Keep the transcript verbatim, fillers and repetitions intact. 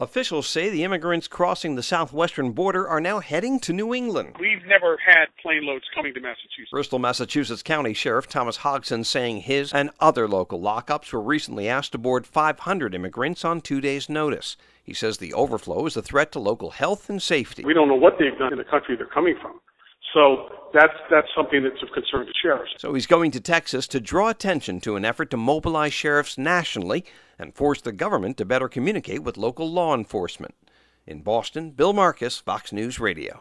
Officials say the immigrants crossing the southwestern border are now heading to New England. We've never had plane loads coming to Massachusetts. Bristol, Massachusetts County Sheriff Thomas Hodgson saying his and other local lockups were recently asked to board five hundred immigrants on two days' notice. He says the overflow is a threat to local health and safety. We don't know what they've done in the country they're coming from. So that's that's something that's of concern to sheriffs. So he's going to Texas to draw attention to an effort to mobilize sheriffs nationally and force the government to better communicate with local law enforcement. In Boston, Bill Marcus, Fox News Radio.